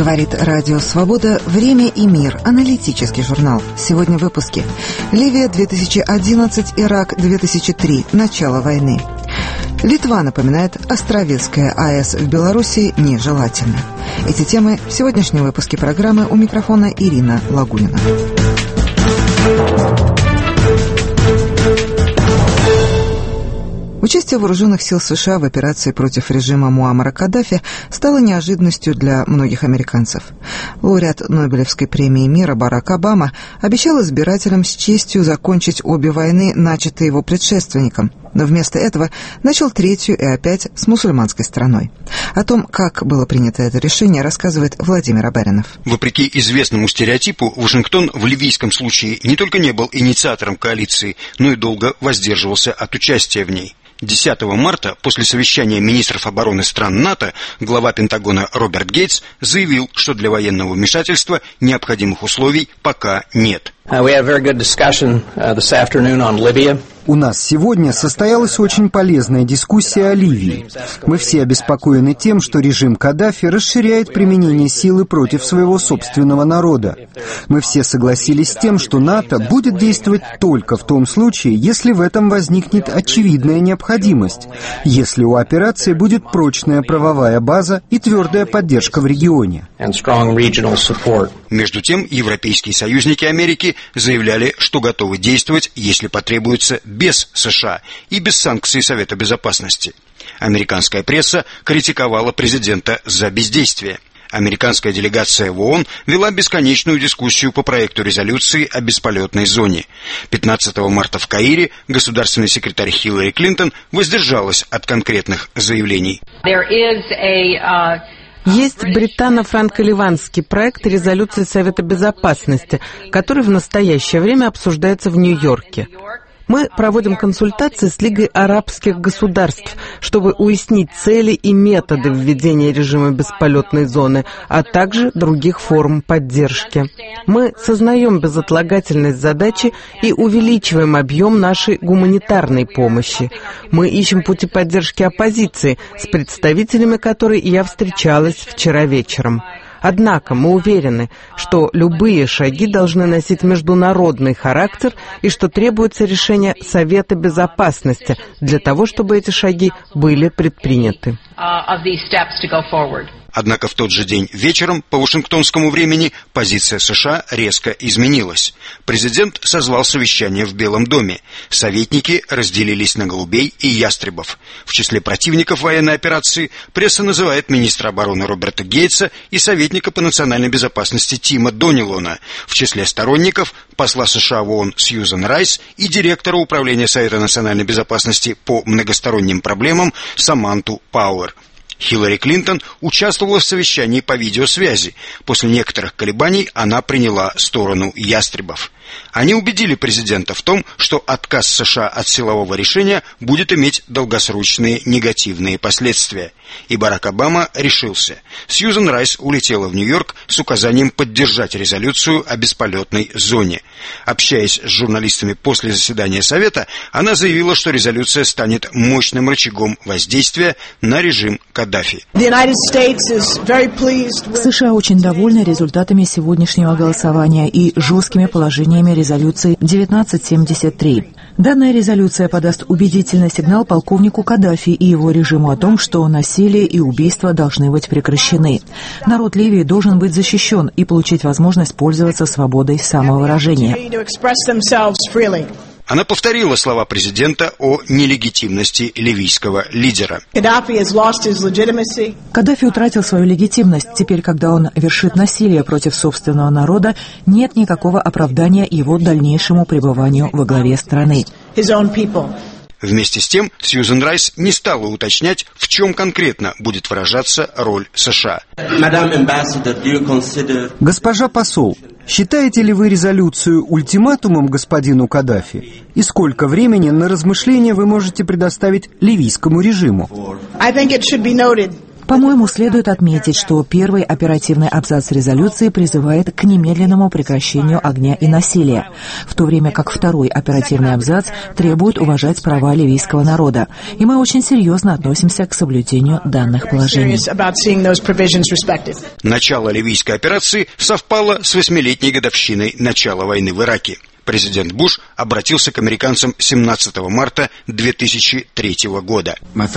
Говорит Радио Свобода. Время и мир. Аналитический журнал. Сегодня в выпуске. Ливия 2011, Ирак 2003. Начало войны. Литва напоминает, Островецкая АЭС в Белоруссии нежелательно. Эти темы в сегодняшнем выпуске программы. У микрофона Ирина Лагунина. Участие вооруженных сил США в операции против режима Муаммара Каддафи стало неожиданностью для многих американцев. Лауреат Нобелевской премии мира Барак Обама обещал избирателям с честью закончить обе войны, начатые его предшественником, но вместо этого начал третью и опять с мусульманской страной. О том, как было принято это решение, рассказывает Владимир Абаринов. Вопреки известному стереотипу, Вашингтон в ливийском случае не только не был инициатором коалиции, но и долго воздерживался от участия в ней. 10 марта, после совещания министров обороны стран НАТО, глава Пентагона Роберт Гейтс заявил, что для военного вмешательства необходимых условий пока нет. У нас сегодня состоялась очень полезная дискуссия о Ливии. Мы все обеспокоены тем, что режим Каддафи расширяет применение силы против своего собственного народа. Мы все согласились с тем, что НАТО будет действовать только в том случае, если в этом возникнет очевидная необходимость, если у операции будет прочная правовая база и твердая поддержка в регионе. Между тем, европейские союзники Америки заявляли, что готовы действовать, если потребуется, без США и без санкций Совета Безопасности. Американская пресса критиковала президента за бездействие. Американская делегация в ООН вела бесконечную дискуссию по проекту резолюции о бесполетной зоне. 15 марта в Каире государственный секретарь Хиллари Клинтон воздержалась от конкретных заявлений. Есть британо-франко-ливанский проект резолюции Совета Безопасности, который в настоящее время обсуждается в Нью-Йорке. Мы проводим консультации с Лигой арабских государств, чтобы уяснить цели и методы введения режима бесполетной зоны, а также других форм поддержки. Мы сознаем безотлагательность задачи и увеличиваем объем нашей гуманитарной помощи. Мы ищем пути поддержки оппозиции, с представителями которой я встречалась вчера вечером. Однако мы уверены, что любые шаги должны носить международный характер и что требуется решение Совета Безопасности для того, чтобы эти шаги были предприняты. Однако в тот же день вечером по вашингтонскому времени позиция США резко изменилась. Президент созвал совещание в Белом доме. Советники разделились на голубей и ястребов. В числе противников военной операции пресса называет министра обороны Роберта Гейтса и советника по национальной безопасности Тима Донилона. В числе сторонников посла США в ООН Сьюзан Райс и директора Управления Совета национальной безопасности по многосторонним проблемам Саманту Пауэр. Хиллари Клинтон участвовала в совещании по видеосвязи. После некоторых колебаний она приняла сторону ястребов. Они убедили президента в том, что отказ США от силового решения будет иметь долгосрочные негативные последствия. И Барак Обама решился. Сьюзан Райс улетела в Нью-Йорк с указанием поддержать резолюцию о бесполетной зоне. Общаясь с журналистами после заседания Совета, она заявила, что резолюция станет мощным рычагом воздействия на режим Каддафи. США очень довольны результатами сегодняшнего голосования и жесткими положениями резолюции 1973. Данная резолюция подаст убедительный сигнал полковнику Каддафи и его режиму о том, что насилие и убийства должны быть прекращены. Народ Ливии должен быть защищен и получить возможность пользоваться свободой самовыражения. Она повторила слова президента о нелегитимности ливийского лидера. Каддафи утратил свою легитимность. Теперь, когда он вершит насилие против собственного народа, нет никакого оправдания его дальнейшему пребыванию во главе страны. Вместе с тем, Сьюзан Райс не стала уточнять, в чем конкретно будет выражаться роль США. Госпожа посол, считаете ли вы резолюцию ультиматумом господину Каддафи? И сколько времени на размышления вы можете предоставить ливийскому режиму? По-моему, следует отметить, что первый оперативный абзац резолюции призывает к немедленному прекращению огня и насилия, в то время как второй оперативный абзац требует уважать права ливийского народа. И мы очень серьезно относимся к соблюдению данных положений. Начало ливийской операции совпало с 8-летней годовщиной начала войны в Ираке. Президент Буш обратился к американцам 17 марта 2003 года.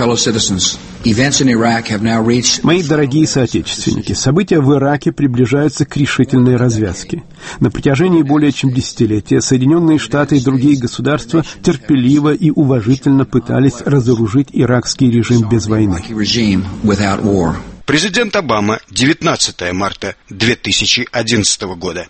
Мои дорогие соотечественники, события в Ираке приближаются к решительной развязке. На протяжении более чем десятилетия Соединенные Штаты и другие государства терпеливо и уважительно пытались разоружить иракский режим без войны. Президент Обама, 19 марта 2011 года.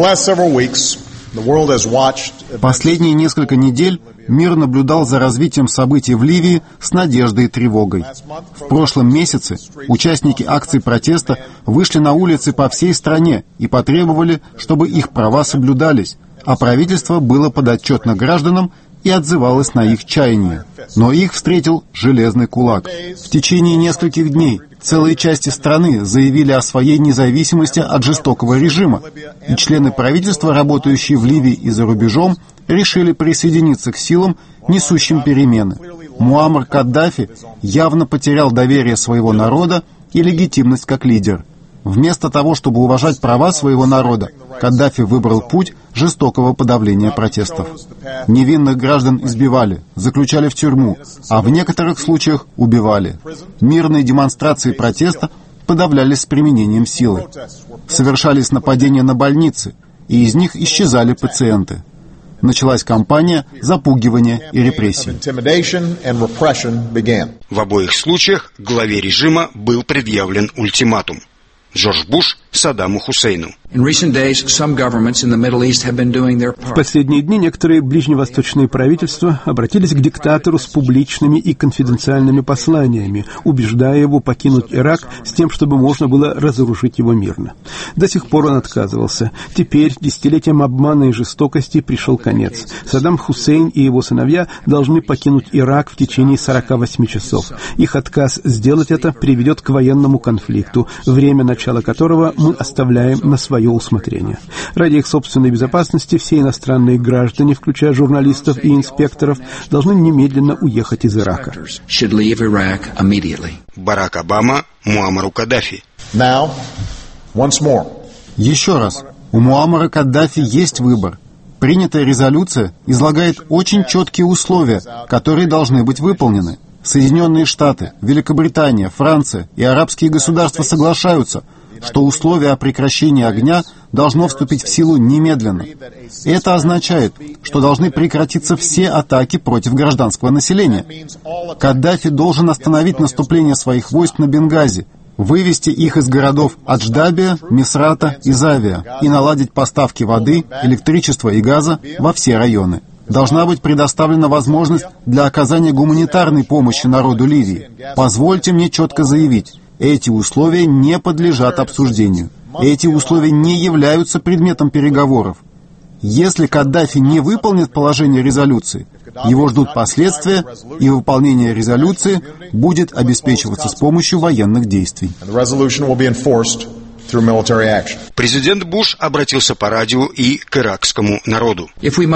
Последние несколько недель мир наблюдал за развитием событий в Ливии с надеждой и тревогой. В прошлом месяце участники акций протеста вышли на улицы по всей стране и потребовали, чтобы их права соблюдались, а правительство было подотчетно гражданам и отзывалось на их чаяния. Но их встретил железный кулак. В течение нескольких дней целые части страны заявили о своей независимости от жестокого режима, и члены правительства, работающие в Ливии и за рубежом, решили присоединиться к силам, несущим перемены. Муаммар Каддафи явно потерял доверие своего народа и легитимность как лидер. Вместо того, чтобы уважать права своего народа, Каддафи выбрал путь жестокого подавления протестов. Невинных граждан избивали, заключали в тюрьму, а в некоторых случаях убивали. Мирные демонстрации протеста подавлялись с применением силы. Совершались нападения на больницы, и из них исчезали пациенты. Началась кампания запугивания и репрессий. В обоих случаях главе режима был предъявлен ультиматум. Джордж Буш Саддаму Хусейну. В последние дни некоторые ближневосточные правительства обратились к диктатору с публичными и конфиденциальными посланиями, убеждая его покинуть Ирак с тем, чтобы можно было разоружить его мирно. До сих пор он отказывался. Теперь десятилетиям обмана и жестокости пришел конец. Саддам Хусейн и его сыновья должны покинуть Ирак в течение 48 часов. Их отказ сделать это приведет к военному конфликту, время начала которого мы оставляем на свое усмотрение. Ради их собственной безопасности все иностранные граждане, включая журналистов и инспекторов, должны немедленно уехать из Ирака. Барак Обама Муаммару Каддафи. Еще раз, у Муаммара Каддафи есть выбор. Принятая резолюция излагает очень четкие условия, которые должны быть выполнены. Соединенные Штаты, Великобритания, Франция и арабские государства соглашаются, что условие о прекращении огня должно вступить в силу немедленно. Это означает, что должны прекратиться все атаки против гражданского населения. Каддафи должен остановить наступление своих войск на Бенгази, вывести их из городов Адждабия, Мисрата и Завия и наладить поставки воды, электричества и газа во все районы. Должна быть предоставлена возможность для оказания гуманитарной помощи народу Ливии. Позвольте мне четко заявить, эти условия не подлежат обсуждению. Эти условия не являются предметом переговоров. Если Каддафи не выполнит положение резолюции, его ждут последствия, и выполнение резолюции будет обеспечиваться с помощью военных действий. Президент Буш обратился по радио и к иракскому народу.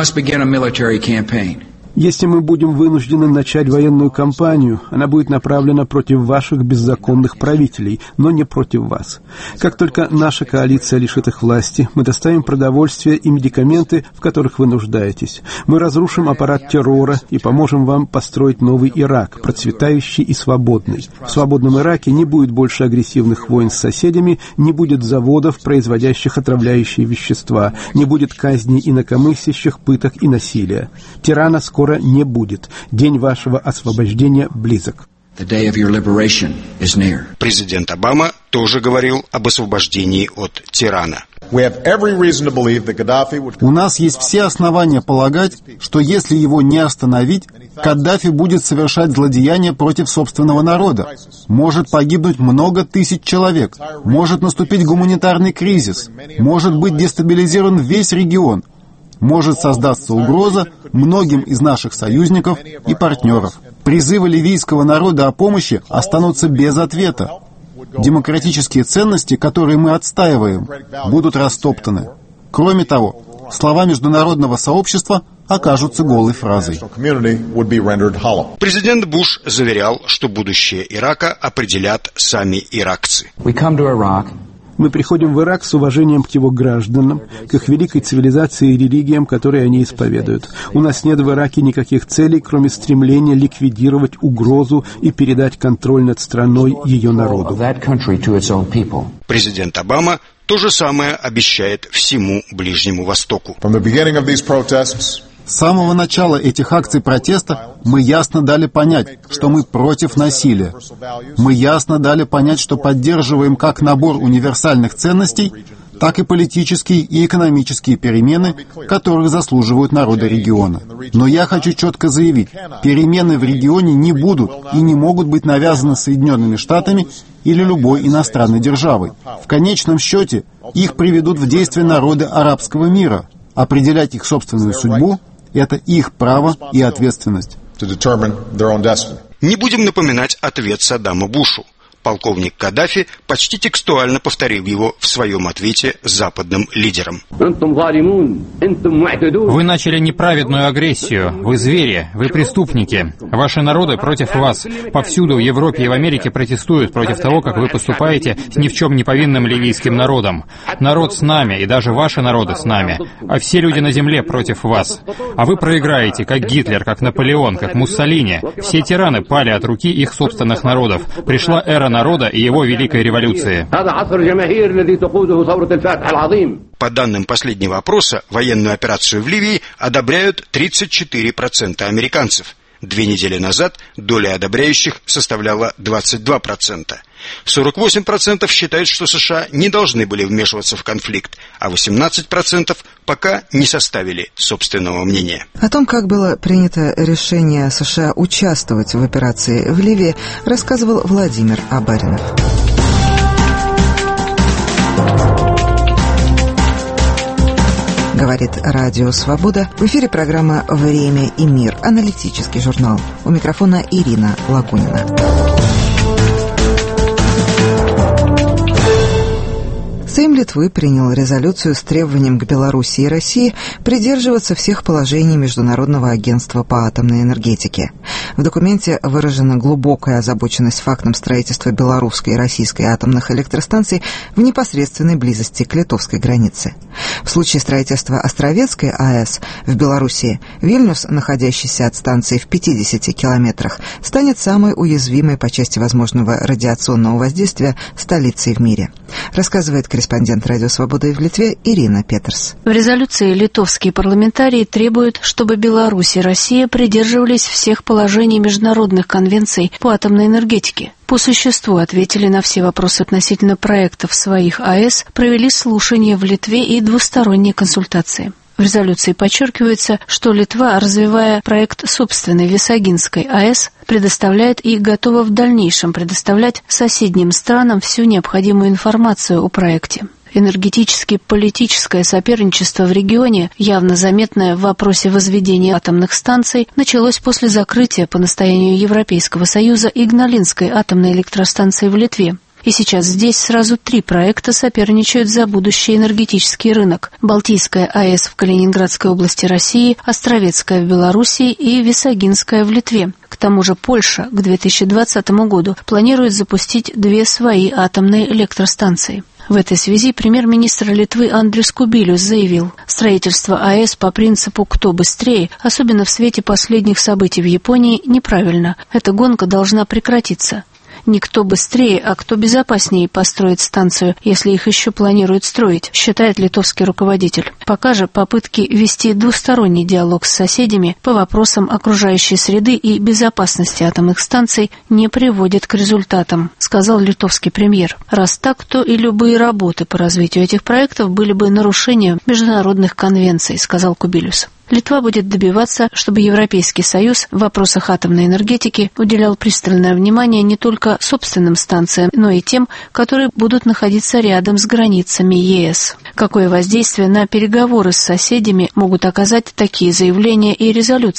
Если мы будем вынуждены начать военную кампанию, она будет направлена против ваших беззаконных правителей, но не против вас. Как только наша коалиция лишит их власти, мы доставим продовольствие и медикаменты, в которых вы нуждаетесь. Мы разрушим аппарат террора и поможем вам построить новый Ирак, процветающий и свободный. В свободном Ираке не будет больше агрессивных войн с соседями, не будет заводов, производящих отравляющие вещества, не будет казней инакомыслящих, пыток и насилия. Тирана скоро не будет. День вашего освобождения близок. Президент Обама тоже говорил об освобождении от тирана. У нас есть все основания полагать, что если его не остановить, Каддафи будет совершать злодеяния против собственного народа. Может погибнуть много тысяч человек. Может наступить гуманитарный кризис. Может быть дестабилизирован весь регион. Может создаться угроза многим из наших союзников и партнеров. Призывы ливийского народа о помощи останутся без ответа. демократические ценности, которые мы отстаиваем, будут растоптаны. Кроме того, слова международного сообщества окажутся голой фразой. Президент Буш заверял, что будущее Ирака определят сами иракцы. Мы приходим в Ирак с уважением к его гражданам, к их великой цивилизации и религиям, которые они исповедуют. У нас нет в Ираке никаких целей, кроме стремления ликвидировать угрозу и передать контроль над страной ее народу. Президент Обама то же самое обещает всему Ближнему Востоку. С самого начала этих акций протеста мы ясно дали понять, что мы против насилия. Мы ясно дали понять, что поддерживаем как набор универсальных ценностей, так и политические и экономические перемены, которых заслуживают народы региона. Но я хочу четко заявить, перемены в регионе не будут и не могут быть навязаны Соединенными Штатами или любой иностранной державой. В конечном счете, их приведут в действие народы арабского мира. Определять их собственную судьбу — это их право и ответственность. Не будем напоминать ответ Саддаму Бушу. Полковник Каддафи почти текстуально повторил его в своем ответе западным лидерам. Вы начали неправедную агрессию. Вы звери, вы преступники. Ваши народы против вас. Повсюду в Европе и в Америке протестуют против того, как вы поступаете с ни в чем не повинным ливийским народом. Народ с нами, и даже ваши народы с нами. А все люди на земле против вас. А вы проиграете, как Гитлер, как Наполеон, как Муссолини. Все тираны пали от руки их собственных народов. Пришла эра народа и его великой революции. По данным последнего опроса, военную операцию в Ливии одобряют 34% американцев. 2 недели назад доля одобряющих составляла 22%. 48% считают, что США не должны были вмешиваться в конфликт, а 18% пока не составили собственного мнения. О том, как было принято решение США участвовать в операции в Ливии, рассказывал Владимир Абаринов. Говорит Радио Свобода. В эфире программа «Время и мир». Аналитический журнал. У микрофона Ирина Лагунина. Сейм Литвы принял резолюцию с требованием к Беларуси и России придерживаться всех положений Международного агентства по атомной энергетике. В документе выражена глубокая озабоченность фактом строительства белорусской и российской атомных электростанций в непосредственной близости к литовской границе. В случае строительства Островецкой АЭС в Белоруссии, Вильнюс, находящийся от станции в 50 километрах, станет самой уязвимой по части возможного радиационного воздействия столицей в мире, рассказывает корреспондент Радио Свобода в Литве Ирина Петерс. В резолюции литовские парламентарии требуют, чтобы Беларусь и Россия придерживались всех положений международных конвенций по атомной энергетике. По существу ответили на все вопросы относительно проектов своих АЭС, провели слушания в Литве и двусторонние консультации. В резолюции подчеркивается, что Литва, развивая проект собственной Висагинской АЭС, предоставляет и готова в дальнейшем предоставлять соседним странам всю необходимую информацию о проекте. Энергетически-политическое соперничество в регионе, явно заметное в вопросе возведения атомных станций, началось после закрытия по настоянию Европейского Союза Игналинской атомной электростанции в Литве. И сейчас здесь сразу 3 проекта соперничают за будущий энергетический рынок. Балтийская АЭС в Калининградской области России, Островецкая в Белоруссии и Висагинская в Литве. К тому же Польша к 2020 году планирует запустить 2 свои атомные электростанции. В этой связи премьер-министр Литвы Андрис Кубилюс заявил, строительство АЭС по принципу «кто быстрее», особенно в свете последних событий в Японии, неправильно. Эта гонка должна прекратиться. Не кто быстрее, а кто безопаснее построит станцию, если их еще планируют строить, считает литовский руководитель. Пока же попытки вести двусторонний диалог с соседями по вопросам окружающей среды и безопасности атомных станций не приводят к результатам, сказал литовский премьер. Раз так, то и любые работы по развитию этих проектов были бы нарушением международных конвенций, сказал Кубилюс. Литва будет добиваться, чтобы Европейский Союз в вопросах атомной энергетики уделял пристальное внимание не только собственным станциям, но и тем, которые будут находиться рядом с границами ЕС. Какое воздействие на переговоры с соседями могут оказать такие заявления и резолюции?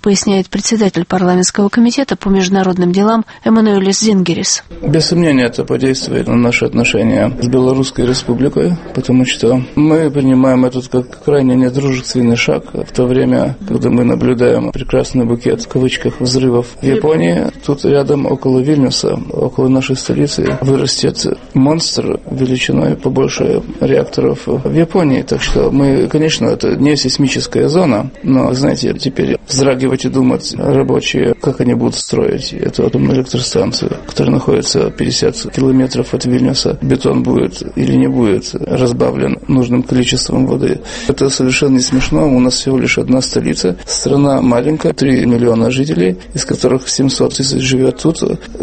поясняет председатель парламентского комитета по международным делам Эммануэлис Зингерис. Без сомнения, это подействует на наши отношения с Белорусской Республикой, потому что мы принимаем этот как крайне недружественный шаг в то время, когда мы наблюдаем прекрасный букет, в кавычках, взрывов в Японии. Тут рядом, около Вильнюса, около нашей столицы, вырастет монстр величиной побольше реакторов в Японии. Так что мы, конечно, это не сейсмическая зона, но, знаете, теперь вздрагивать и думать рабочие, как они будут строить эту атомную электростанцию, которая находится 50 километров от Вильнюса. Бетон будет или не будет разбавлен нужным количеством воды. Это совершенно не смешно. У нас всего лишь одна столица. Страна маленькая, 3 миллиона жителей, из которых 700 тысяч живет тут,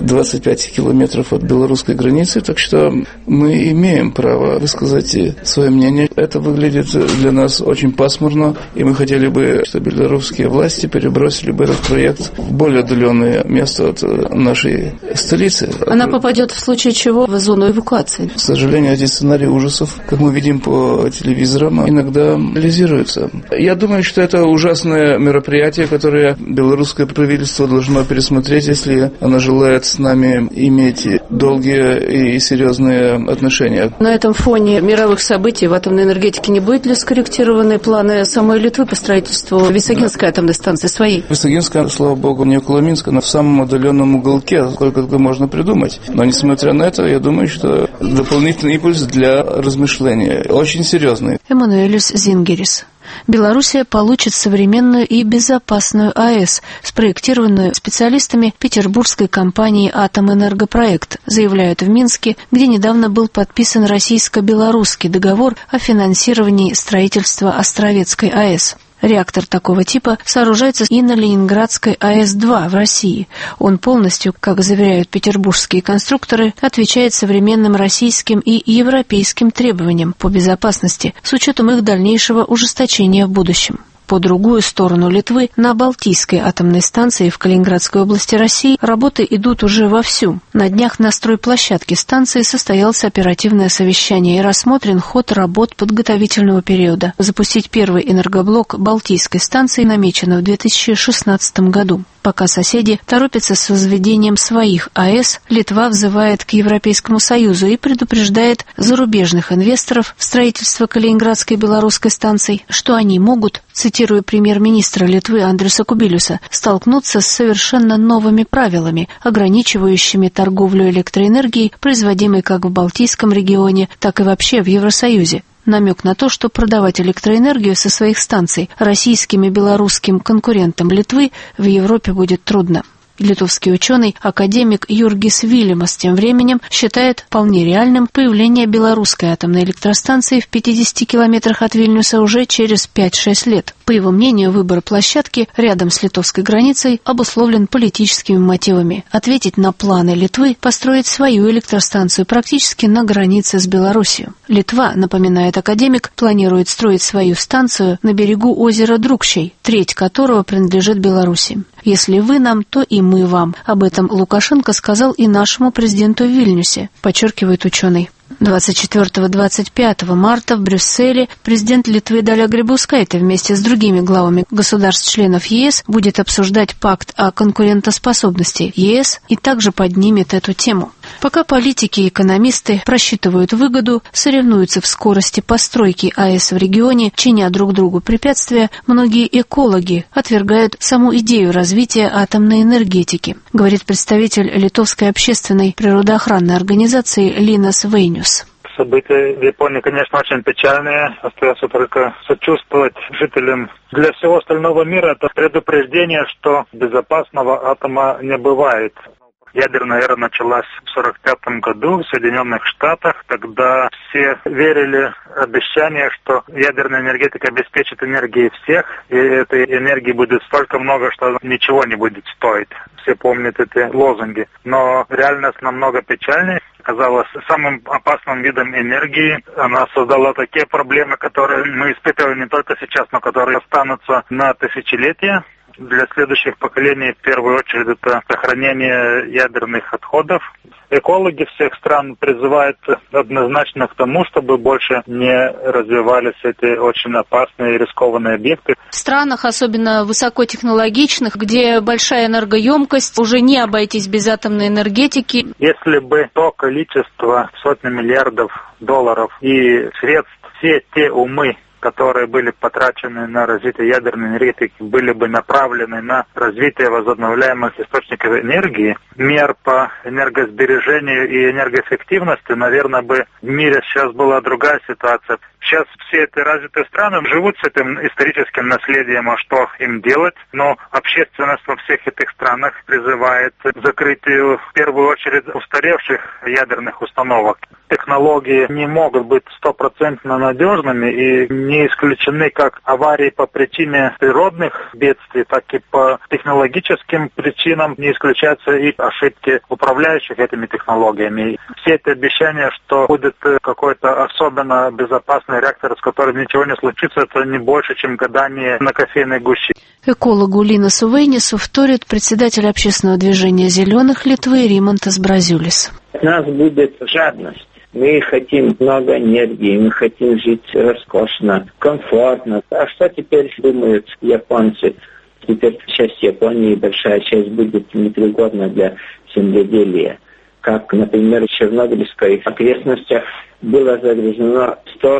25 километров от белорусской границы. Так что мы имеем право высказать свое мнение. Это выглядит для нас очень пасмурно, и мы хотели бы, чтобы белорусские власти перебросили бы этот проект в более отдаленное место от нашей столицы. Она попадет в случае чего в зону эвакуации? К сожалению, эти сценарии ужасов, как мы видим по телевизорам, иногда реализуются. Я думаю, что это ужасное мероприятие, которое белорусское правительство должно пересмотреть, если оно желает с нами иметь долгие и серьезные отношения. На этом фоне мировых событий в атомной энергетике не будет ли скорректированы планы самой Литвы по строительству Висагинской атомной станции своей? Висагинская, слава богу, не около Минска, но в самом отдаленном уголке, сколько только можно придумать. Но несмотря на это, я думаю, что дополнительный импульс для размышления очень серьезный. Эммануэлис Зингерис. Белоруссия получит современную и безопасную АЭС, спроектированную специалистами петербургской компании «Атомэнергопроект», заявляют в Минске, где недавно был подписан российско-белорусский договор о финансировании строительства Островецкой АЭС. Реактор такого типа сооружается и на Ленинградской АЭС-2 в России. Он полностью, как заверяют петербургские конструкторы, отвечает современным российским и европейским требованиям по безопасности с учетом их дальнейшего ужесточения в будущем. По другую сторону Литвы, на Балтийской атомной станции в Калининградской области России, работы идут уже вовсю. На днях на стройплощадке станции состоялось оперативное совещание и рассмотрен ход работ подготовительного периода. Запустить первый энергоблок Балтийской станции намечено в 2016 году. Пока соседи торопятся с возведением своих АЭС, Литва взывает к Европейскому Союзу и предупреждает зарубежных инвесторов в строительство Калининградской и белорусской станций, что они могут, цитируя премьер-министра Литвы Андриуса Кубилюса, столкнуться с совершенно новыми правилами, ограничивающими торговлю электроэнергией, производимой как в Балтийском регионе, так и вообще в Евросоюзе. Намек на то, что продавать электроэнергию со своих станций российским и белорусским конкурентам Литвы в Европе будет трудно. Литовский ученый, академик Юргис Вильямас тем временем считает вполне реальным появление белорусской атомной электростанции в 50 километрах от Вильнюса уже через 5-6 лет. По его мнению, выбор площадки рядом с литовской границей обусловлен политическими мотивами. Ответить на планы Литвы построить свою электростанцию практически на границе с Белоруссией. Литва, напоминает академик, планирует строить свою станцию на берегу озера Друкщей, треть которого принадлежит Беларуси. «Если вы нам, то и мы вам». Об этом Лукашенко сказал и нашему президенту в Вильнюсе, подчеркивает ученый. 24-25 марта в Брюсселе президент Литвы Даля Грибаускайте вместе с другими главами государств-членов ЕС будет обсуждать пакт о конкурентоспособности ЕС и также поднимет эту тему. Пока политики и экономисты просчитывают выгоду, соревнуются в скорости постройки АЭС в регионе, чиня друг другу препятствия, многие экологи отвергают саму идею развития атомной энергетики, говорит представитель литовской общественной природоохранной организации Линас Вейнюс. События в Японии, конечно, очень печальные. Остается только сочувствовать жителям. Для всего остального мира это предупреждение, что безопасного атома не бывает. Ядерная эра началась в 1945 году в Соединенных Штатах. Тогда все верили в обещание, что ядерная энергетика обеспечит энергией всех, и этой энергии будет столько много, что ничего не будет стоить. Все помнят эти лозунги. Но реальность намного печальнее. Оказалась самым опасным видом энергии. Она создала такие проблемы, которые мы испытываем не только сейчас, но которые останутся на тысячелетия. Для следующих поколений в первую очередь это сохранение ядерных отходов. Экологи всех стран призывают однозначно к тому, чтобы больше не развивались эти очень опасные и рискованные объекты. В странах, особенно высокотехнологичных, где большая энергоемкость, уже не обойтись без атомной энергетики. Если бы то количество сотни миллиардов долларов и средств, все те умы, которые были потрачены на развитие ядерной энергетики, были бы направлены на развитие возобновляемых источников энергии, мер по энергосбережению и энергоэффективности, наверное, бы в мире сейчас была другая ситуация. Сейчас все эти развитые страны живут с этим историческим наследием, а что им делать? Но общественность во всех этих странах призывает к закрытию, в первую очередь, устаревших ядерных установок. Технологии не могут быть стопроцентно надежными и не исключены как аварии по причине природных бедствий, так и по технологическим причинам не исключаются и ошибки управляющих этими технологиями. Все эти обещания, что будет какой-то особенно безопасный реактор, с которым ничего не случится, это не больше, чем гадание на кофейной гуще. Экологу Линасу Вейнису вторит председатель общественного движения «Зеленых» Литвы Римонтас Бразюлис. У нас будет жадность. Мы хотим много энергии, мы хотим жить роскошно, комфортно. А что теперь думают японцы? Теперь часть Японии, большая часть будет непригодна для земледелия. Как, например, в Чернобыльской окрестностях было загрязнено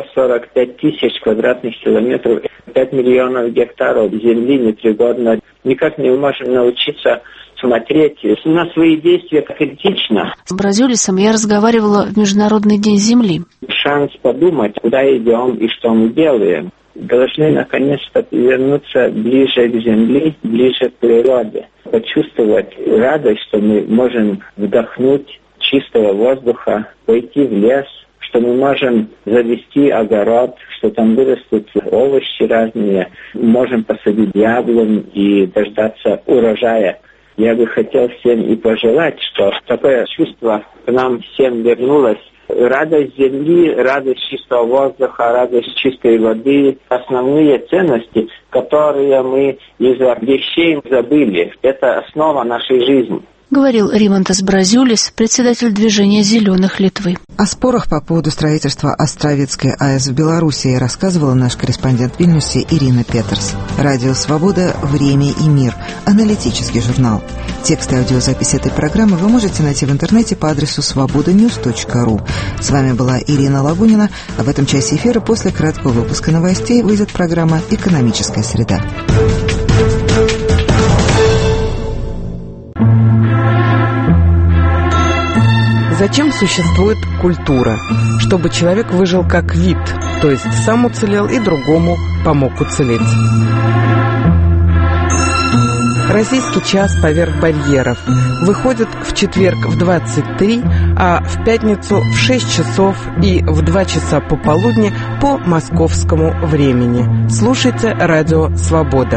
145 тысяч квадратных километров, 5 миллионов гектаров земли непригодно. Никак не можем научиться смотреть на свои действия критично. С Бразюлисом я разговаривала в Международный день Земли. Шанс подумать, куда идем и что мы делаем. Должны наконец-то вернуться ближе к земле, ближе к природе. Почувствовать радость, что мы можем вдохнуть чистого воздуха, пойти в лес, что мы можем завести огород, что там вырастут овощи разные, можем посадить яблонь и дождаться урожая. Я бы хотел всем и пожелать, что такое чувство к нам всем вернулось. Радость земли, радость чистого воздуха, радость чистой воды. Основные ценности, которые мы из-за вещей забыли. Это основа нашей жизни. Говорил Римонтас Бразюлис, председатель движения «Зеленых» Литвы. О спорах по поводу строительства Островецкой АЭС в Белоруссии рассказывала наш корреспондент в Вильнюсе Ирина Петерс. Радио «Свобода. Время и мир». Аналитический журнал. Текст и аудиозапись этой программы вы можете найти в интернете по адресу svobodanews.ru. С вами была Ирина Лагунина. А в этом часе эфира после краткого выпуска новостей выйдет программа «Экономическая среда». Зачем существует культура? Чтобы человек выжил как вид, то есть сам уцелел и другому помог уцелеть. Российский час поверх барьеров выходит в четверг в 23, а в пятницу в 6 часов и в 2 часа пополудни по московскому времени. Слушайте радио «Свобода».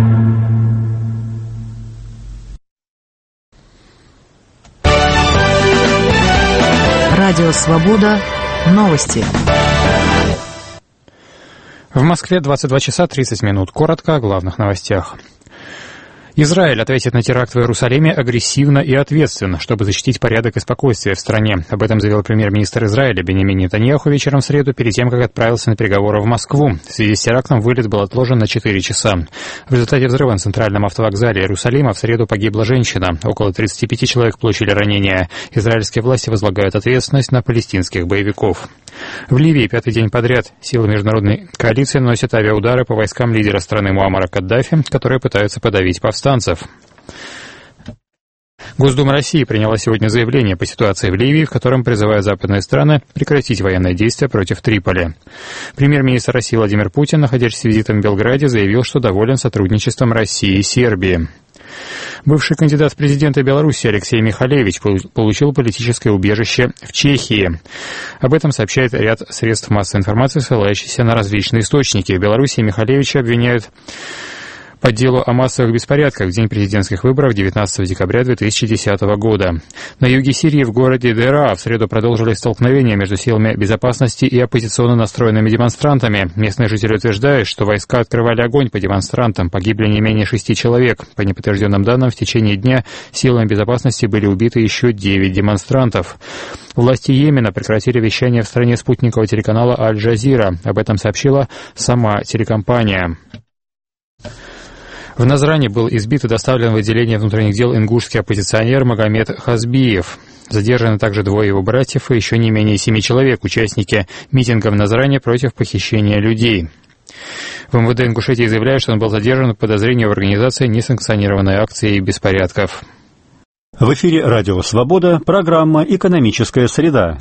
Радио «Свобода». Новости. В Москве 22 часа 30 минут. Коротко о главных новостях. Израиль ответит на теракт в Иерусалиме агрессивно и ответственно, чтобы защитить порядок и спокойствие в стране. Об этом заявил премьер-министр Израиля Биньямин Нетаньяху вечером в среду, перед тем, как отправился на переговоры в Москву. В связи с терактом вылет был отложен на 4 часа. В результате взрыва на центральном автовокзале Иерусалима в среду погибла женщина. Около 35 человек получили ранения. Израильские власти возлагают ответственность на палестинских боевиков. В Ливии 5-й день подряд силы международной коалиции наносят авиаудары по войскам лидера страны Муаммара Каддафи, которые пытаются подавить повстанцев. Госдума России приняла сегодня заявление по ситуации в Ливии, в котором призывает западные страны прекратить военные действия против Триполи. Премьер-министр России Владимир Путин, находясь с визитом в Белграде, заявил, что доволен сотрудничеством России и Сербии. Бывший кандидат в президенты Беларуси Алексей Михалевич получил политическое убежище в Чехии. Об этом сообщает ряд средств массовой информации, ссылающихся на различные источники. В Беларуси Михалевича обвиняют По делу о массовых беспорядках в день президентских выборов 19 декабря 2010 года. На юге Сирии в городе Дера в среду продолжились столкновения между силами безопасности и оппозиционно настроенными демонстрантами. Местные жители утверждают, что войска открывали огонь по демонстрантам. Погибли не менее 6 человек. По неподтвержденным данным, в течение дня силами безопасности были убиты еще 9 демонстрантов. Власти Йемена прекратили вещание в стране спутникового телеканала Аль-Джазира. Об этом сообщила сама телекомпания. В Назране был избит и доставлен в отделение внутренних дел ингушский оппозиционер Магомед Хазбиев. Задержаны также 2 его братьев и еще не менее 7 человек, участники митинга в Назране против похищения людей. В МВД Ингушетии заявляют, что он был задержан по подозрению в организации несанкционированной акции беспорядков. В эфире «Радио Свобода», программа «Экономическая среда».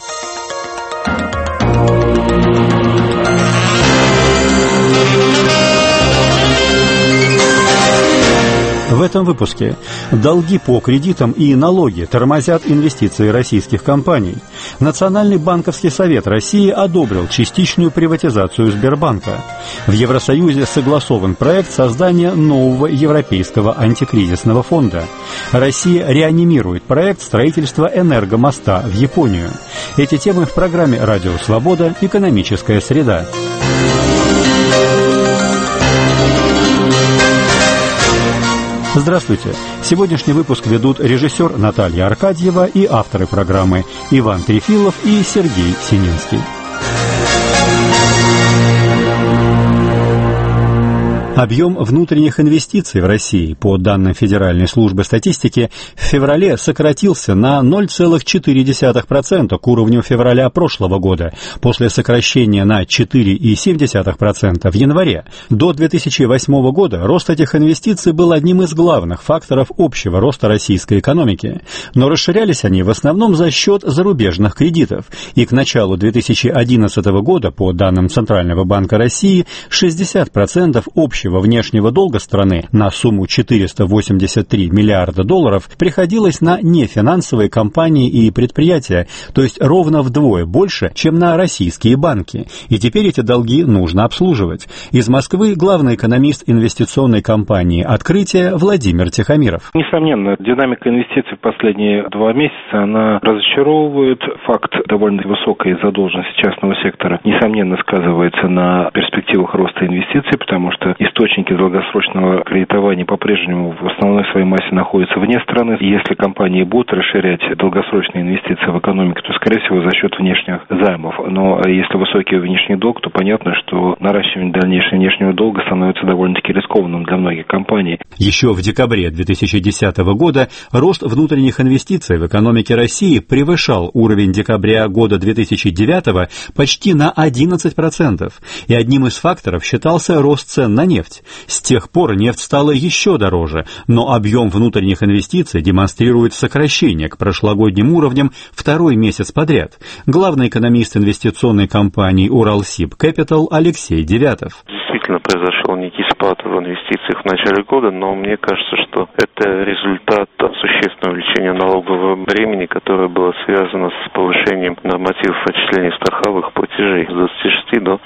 В этом выпуске долги по кредитам и налоги тормозят инвестиции российских компаний. Национальный банковский совет России одобрил частичную приватизацию Сбербанка. В Евросоюзе согласован проект создания нового европейского антикризисного фонда. Россия реанимирует проект строительства энергомоста в Японию. Эти темы в программе «Радио Свобода. Экономическая среда». Здравствуйте! Сегодняшний выпуск ведут режиссер Наталья Аркадьева и авторы программы Иван Трефилов и Сергей Сининский. Объем внутренних инвестиций в России, по данным Федеральной службы статистики, в феврале сократился на 0,4% к уровню февраля прошлого года, после сокращения на 4,7% в январе. До 2008 года рост этих инвестиций был одним из главных факторов общего роста российской экономики. Но расширялись они в основном за счет зарубежных кредитов. И к началу 2011 года, по данным Центрального банка России, 60% общего внешнего долга страны на сумму 483 миллиарда долларов приходилось на нефинансовые компании и предприятия, то есть ровно вдвое больше, чем на российские банки. И теперь эти долги нужно обслуживать. Из Москвы главный экономист инвестиционной компании «Открытие» Владимир Тихомиров. Несомненно, динамика инвестиций в последние 2 месяца, она разочаровывает. Факт довольно высокой задолженности частного сектора, несомненно, сказывается на перспективах роста инвестиций, потому что источники долгосрочного кредитования по-прежнему в основной своей массе находятся вне страны. И если компании будут расширять долгосрочные инвестиции в экономику, то, скорее всего, за счет внешних займов. Но если высокий внешний долг, то понятно, что наращивание дальнейшего внешнего долга становится довольно-таки рискованным для многих компаний. Еще в декабре 2010 года рост внутренних инвестиций в экономике России превышал уровень декабря года 2009 почти на 11%. И одним из факторов считался рост цен на нефть. С тех пор нефть стала еще дороже, но объем внутренних инвестиций демонстрирует сокращение к прошлогодним уровням 2-й месяц подряд. Главный экономист инвестиционной компании «Уралсиб Кэпитал» Алексей Девятов. Действительно произошел некий спад в инвестициях в начале года, но мне кажется, что это результат существенного увеличения налогового бремени, которое было связано с повышением нормативов отчисления страховых платежей с 26 до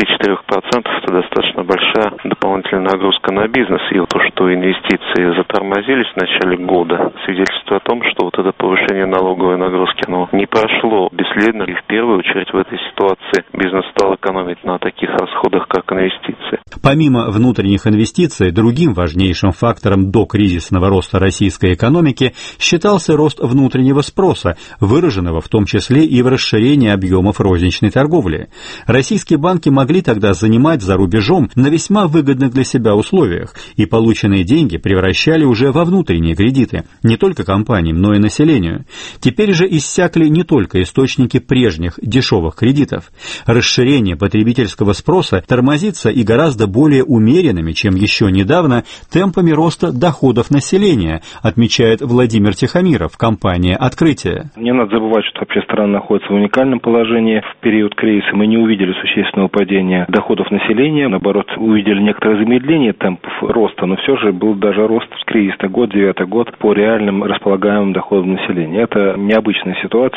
34%. Это достаточно большая дополнительная нагрузка на бизнес. И то, что инвестиции затормозились в начале года, свидетельствует о том, что вот это повышение налоговой нагрузки, оно не прошло бесследно. И в первую очередь в этой ситуации бизнес стал экономить на таких расходах, как инвестиции. Помимо внутренних инвестиций, другим важнейшим фактором докризисного роста российской экономики считался рост внутреннего спроса, выраженного в том числе и в расширении объемов розничной торговли. Российские банки могли тогда занимать за рубежом на весьма выгодных для себя условиях, и полученные деньги превращали уже во внутренние кредиты, не только компаниям, но и населению. Теперь же иссякли не только источники прежних дешевых кредитов. Расширение потребительского спроса тормозится и гораздо более умеренными, чем еще недавно, темпами роста доходов населения, отмечает Владимир Тихомиров, компания «Открытие». Не надо забывать, что вообще страна находится в уникальном положении. В период кризиса мы не увидели существенного падения доходов населения, наоборот, увидели некоторое замедление темпов роста, но все же был даже рост в кризисный год, 9-й год, по реальным располагаемым доходам населения. Это необычная ситуация для многих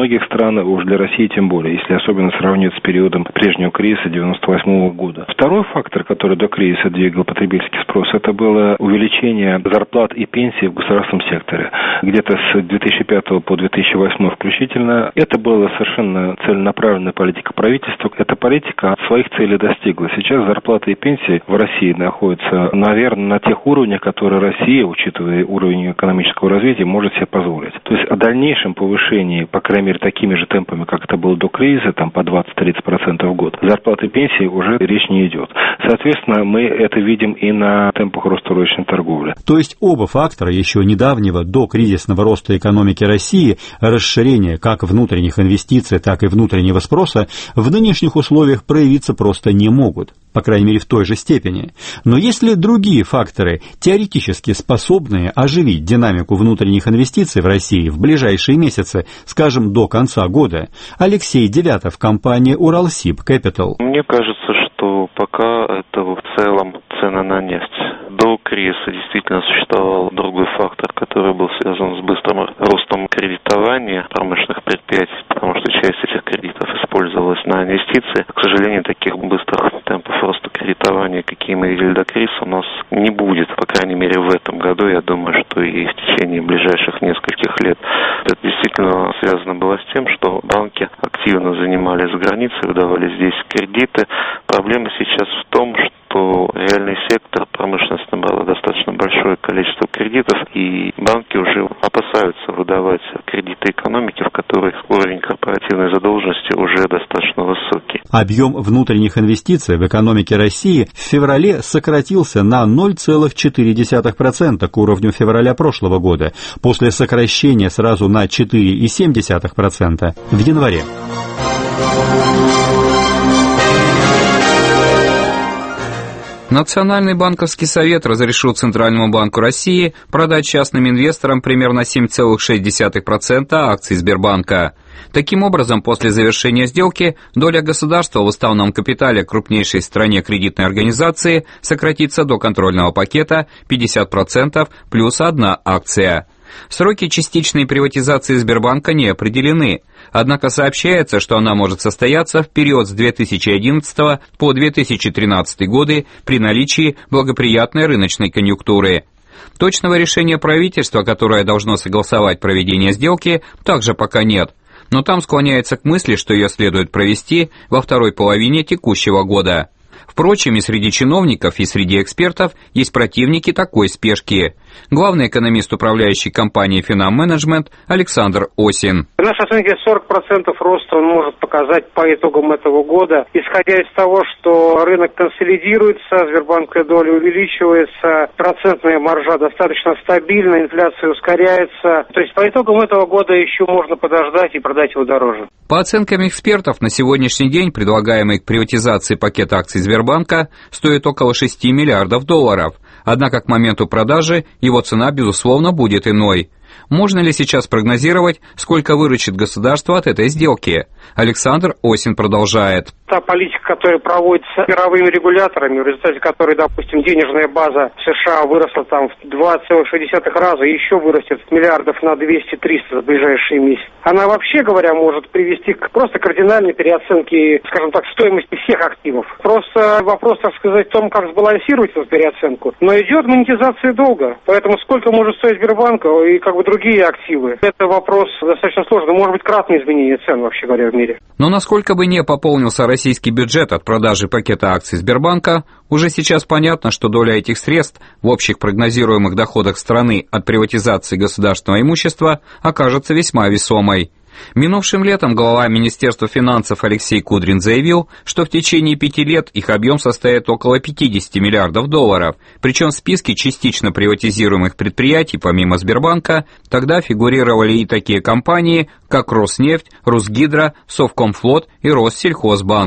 многих странах, уж для России тем более, если особенно сравнивать с периодом прежнего кризиса 1998 года. Второй фактор, который до кризиса двигал потребительский спрос, это было увеличение зарплат и пенсий в государственном секторе. Где-то с 2005 по 2008 включительно. Это была совершенно целенаправленная политика правительства. Эта политика своих целей достигла. Сейчас зарплаты и пенсии в России находятся, наверное, на тех уровнях, которые Россия, учитывая уровень экономического развития, может себе позволить. То есть о дальнейшем повышении, по крайней мере, такими же темпами, как это было до кризиса, там по 20-30% в год, зарплаты и пенсии уже речь не идет. Соответственно, мы это видим и на темпах роста розничной торговли. То есть оба фактора еще недавнего докризисного роста экономики России, расширения как внутренних инвестиций, так и внутреннего спроса, в нынешних условиях проявиться просто не могут, по крайней мере в той же степени. Но есть ли другие факторы, теоретически способные оживить динамику внутренних инвестиций в России в ближайшие месяцы, скажем, до конца года? Алексей Девятов, компания «Уралсиб Capital». Мне кажется, что пока это в целом цены на нефть. До кризиса действительно существовал другой фактор, который был связан с быстрым ростом кредитования промышленных предприятий, потому что часть этих кредитов использовалась на инвестиции. К сожалению, таких быстрых темпов роста кредитования, какие мы видели до кризиса, у нас не будет, по крайней мере, в этом году. Я думаю, что и в течение ближайших нескольких лет. Это действительно связано было с тем, что банки активно занимались за границей, выдавали здесь кредиты. Проблема сейчас в том, что реальный сектор промышленности набрал достаточно большое количество кредитов, и банки уже опасаются выдавать кредиты экономики, в которых уровень корпоративной задолженности уже достаточно высокий. Объем внутренних инвестиций в экономике России в феврале сократился на 0,4% к уровню февраля прошлого года, после сокращения сразу на 4,7% в январе. Национальный банковский совет разрешил Центральному банку России продать частным инвесторам примерно 7,6% акций Сбербанка. Таким образом, после завершения сделки доля государства в уставном капитале крупнейшей в стране кредитной организации сократится до контрольного пакета 50% плюс 1 акция. Сроки частичной приватизации Сбербанка не определены, однако сообщается, что она может состояться в период с 2011 по 2013 годы при наличии благоприятной рыночной конъюнктуры. Точного решения правительства, которое должно согласовать проведение сделки, также пока нет, но там склоняется к мысли, что ее следует провести во второй половине текущего года. Впрочем, и среди чиновников, и среди экспертов есть противники такой спешки. Главный экономист управляющей компании «Финам-менеджмент» Александр Осин. В нашей оценке 40% роста он может показать по итогам этого года, исходя из того, что рынок консолидируется, сбербанковская доля увеличивается, процентная маржа достаточно стабильна, инфляция ускоряется. То есть по итогам этого года еще можно подождать и продать его дороже. По оценкам экспертов, на сегодняшний день предлагаемый к приватизации пакет акций Сбербанка стоит около 6 миллиардов долларов. Однако к моменту продажи его цена, безусловно, будет иной. Можно ли сейчас прогнозировать, сколько выручит государство от этой сделки? Александр Осин продолжает. Та политика, которая проводится мировыми регуляторами, в результате которой, допустим, денежная база США выросла там в 2,6 раза, и еще вырастет миллиардов на 200-300 в ближайшие месяцы. Она, вообще говоря, может привести к просто кардинальной переоценке, скажем так, стоимости всех активов. Просто вопрос, так сказать, в том, как сбалансировать эту переоценку. Но идет монетизация долга, поэтому сколько может стоить Сбербанк и другие активы. Это вопрос достаточно сложный. Может быть, кратное изменение цен, вообще говоря, в мире. Но насколько бы не пополнился российский бюджет от продажи пакета акций Сбербанка, уже сейчас понятно, что доля этих средств в общих прогнозируемых доходах страны от приватизации государственного имущества окажется весьма весомой. Минувшим летом глава Министерства финансов Алексей Кудрин заявил, что в течение 5 лет их объем составит около 50 миллиардов долларов, причем в списке частично приватизируемых предприятий, помимо Сбербанка, тогда фигурировали и такие компании, как Роснефть, Русгидро, Совкомфлот и Россельхозбанк.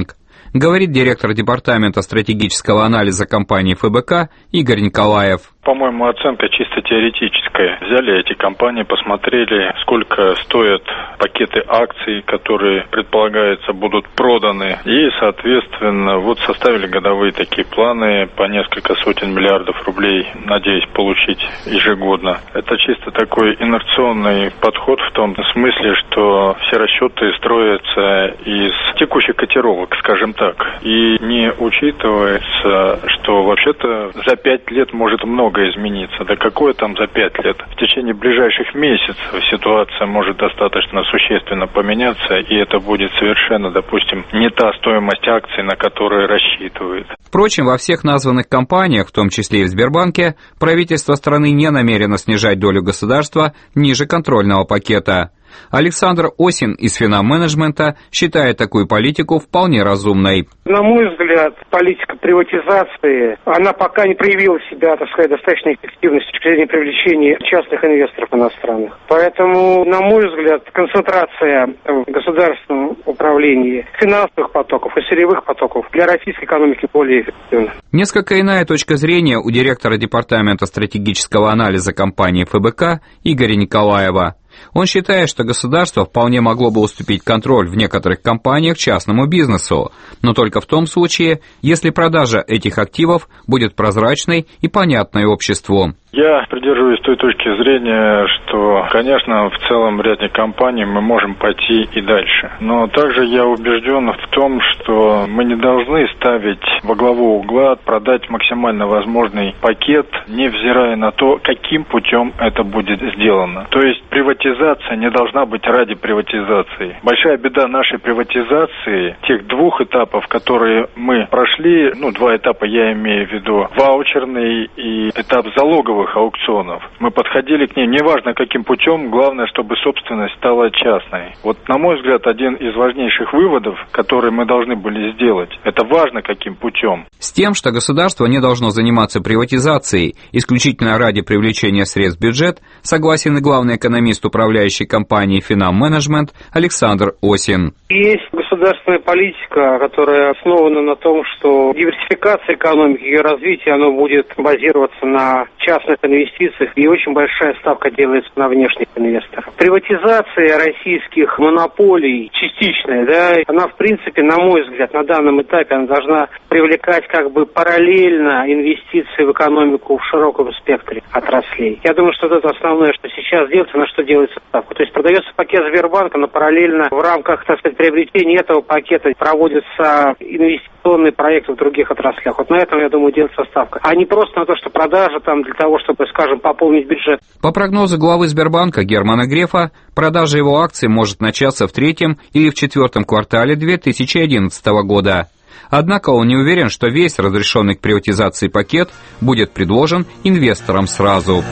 говорит директор департамента стратегического анализа компании ФБК Игорь Николаев. По-моему, оценка чисто теоретическая. Взяли эти компании, посмотрели, сколько стоят пакеты акций, которые, предполагается, будут проданы. И, соответственно, вот составили годовые такие планы по несколько сотен миллиардов рублей, надеюсь, получить ежегодно. Это чисто такой инерционный подход в том смысле, что все расчеты строятся из текущих котировок, скажем так. И не учитывается, что вообще-то за 5 лет может много измениться. Да какое там за 5 лет? В течение ближайших месяцев ситуация может достаточно существенно поменяться, и это будет совершенно, допустим, не та стоимость акций, на которую рассчитывают. Впрочем, во всех названных компаниях, в том числе и в Сбербанке, правительство страны не намерено снижать долю государства ниже контрольного пакета. Александр Осин из финменеджмента считает такую политику вполне разумной. На мой взгляд, политика приватизации, она пока не проявила себя, так сказать, достаточно эффективно с точки зрения привлечения частных инвесторов иностранных. Поэтому, на мой взгляд, концентрация в государственном управлении финансовых потоков и сырьевых потоков для российской экономики более эффективна. Несколько иная точка зрения у директора департамента стратегического анализа компании ФБК Игоря Николаева. Он считает, что государство вполне могло бы уступить контроль в некоторых компаниях частному бизнесу, но только в том случае, если продажа этих активов будет прозрачной и понятной обществу. Я придерживаюсь той точки зрения, что, конечно, в целом в ряде компаний мы можем пойти и дальше. Но также я убежден в том, что мы не должны ставить во главу угла продать максимально возможный пакет, невзирая на то, каким путем это будет сделано. То есть приватизация не должна быть ради приватизации. Большая беда нашей приватизации, тех 2 этапов, которые мы прошли, 2 этапа я имею в виду, ваучерный и этап залоговых аукционов. Мы подходили к ней, неважно каким путем, главное, чтобы собственность стала частной. Вот, на мой взгляд, один из важнейших выводов, которые мы должны были сделать, это важно каким путем. С тем, что государство не должно заниматься приватизацией исключительно ради привлечения средств в бюджет, согласен и главный экономист управляющей компании «Финменеджмент» Александр Осин. Есть государственная политика, которая основана на том, что диверсификация экономики и развитие, оно будет базироваться на частных инвестициях, и очень большая ставка делается на внешних инвесторов. Приватизация российских монополий частичная, она, в принципе, на мой взгляд, на данном этапе, она должна привлекать параллельно инвестиции в экономику в широком спектре отраслей. Я думаю, что это основное, что сейчас делается, на что делается ставка. То есть продается пакет Сбербанка, но параллельно в рамках, приобретения этого пакета проводятся инвестиционные проекты в других отраслях. Вот на этом, я думаю, делается ставка. А не просто на то, что продажа для того, чтобы, пополнить бюджет. По прогнозу главы Сбербанка Германа Грефа, продажа его акций может начаться в 3-м или в 4-м квартале 2011 года. Однако он не уверен, что весь разрешенный к приватизации пакет будет предложен инвесторам сразу.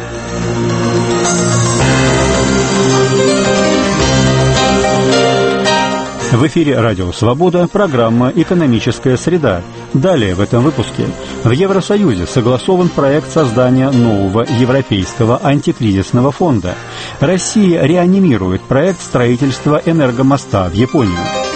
В эфире «Радио Свобода» программа «Экономическая среда». Далее в этом выпуске. В Евросоюзе согласован проект создания нового Европейского антикризисного фонда. Россия реанимирует проект строительства энергомоста в Японию.